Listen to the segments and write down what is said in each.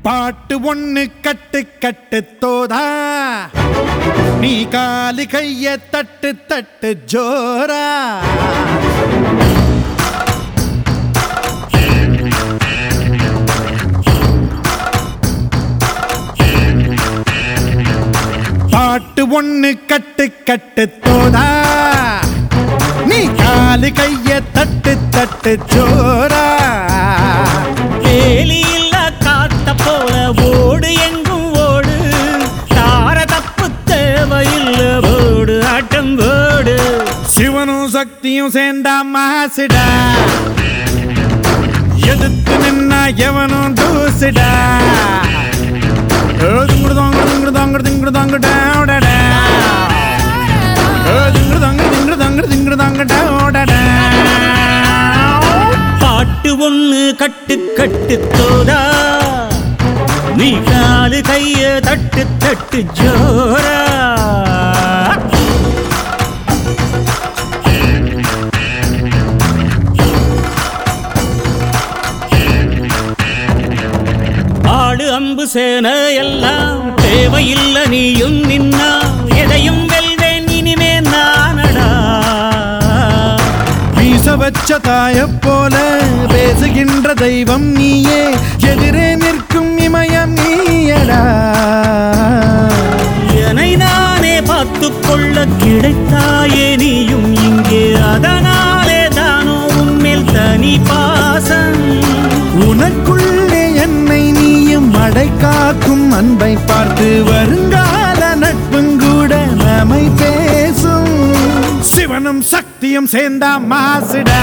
பாட்டு ஒண்ணு கட்டு கட்டு தோதா நீ காலி கைய தட்டு தட்டு ஜோரா பாட்டு ஒண்ணு கட்டு கட்டு தோதா நீ காலி கைய தட்டு தட்டு ஜோரா போல ஓடு எங்கும் ஓடு தார தப்பு தேவையில்லை ஓடு ஆட்டம் ஓடு சிவனும் சக்தியும் சேர்ந்தா மாசுடா எதிர்த்து நின்னா எவனும் தூசுடா பாட்டு ஒண்ணு கட்டு கட்டு தோதா நீ காலு கைய தட்டு தட்டு ஜோரா ஆடு அம்பு சேன எல்லாம் தேவையில்லை நீயும் நின்னா எதையும் வெல்வேன் இனிமே நானடா வீச வச்ச தாய போல பேசுகின்ற தெய்வம் நீயே எதிரே நிற்கும் இமயம் நீயடா என்னை நானே பார்த்து கொள்ள கிடைத்தாயே நீயும் இங்கே அதனாலே தானோ உன்மேல் தனி பாசம் உனக்குள்ளே என்னை நீயும் அடை காக்கும் அன்பை பார்த்து வருங்கால நட்புங்கூட நம்மை பேசும் சிவனும் சக்தியும் சேர்ந்தா மாசுடா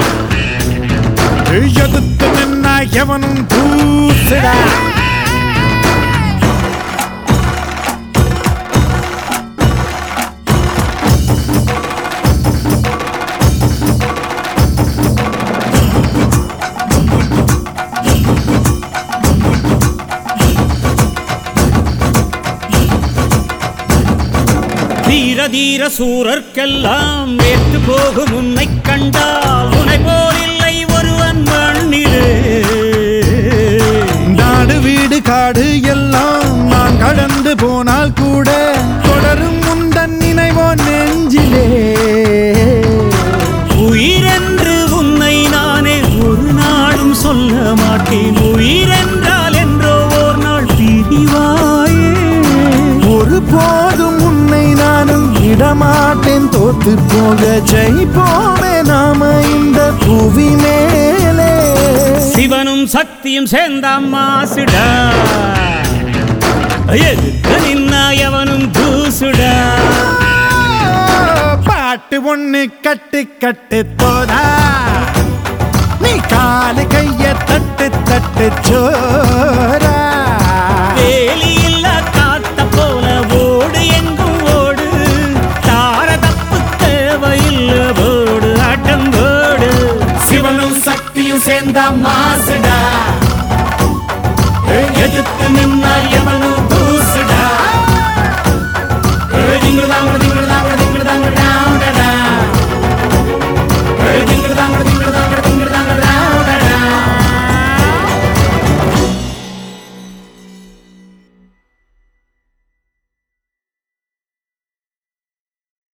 எதிர்த்து நின்னா எவனும் தூசுடா தீர தீர சூரர்க்கெல்லாம் ஏற்று போகும் உன்னை கண்டால் உன்னை போலில்லை ஒருவன் மண்ணிலே நாடு வீடு காடு எல்லாம் நான் கடந்து போனால் கூட தொடரும் முந்தன் நினைவோ நெஞ்சிலே உயிரென்று உன்னை நானே ஒரு நாளும் சொல்ல மாட்டேன் உயிரென்றால் என்றோ ஒரு நாள் பிரிவாயே ஒரு போதும் உன்னை நானும் விடமாட்டேன் தோத்து போக ஜெயிப்போமே நாம இந்த புவி மேலே சிவனும் சக்தியும் சேர்ந்தா மாசுடா எதுக்கு நின்னா எவனும் தூசுடா பாட்டு ஒண்ணு கட்டு கட்டு தோதா நீ காலு கைய தட்டு தட்டு ஜோரா வேலியில்ல காத்த போல ஓடு எங்கும் ஓடு தார தப்பு தேவையில்லை ஓடு ஆட்டம் ஓடு சிவனும் சக்தியும் சேர்ந்தா மாசுடா எதுக்கு நின்னா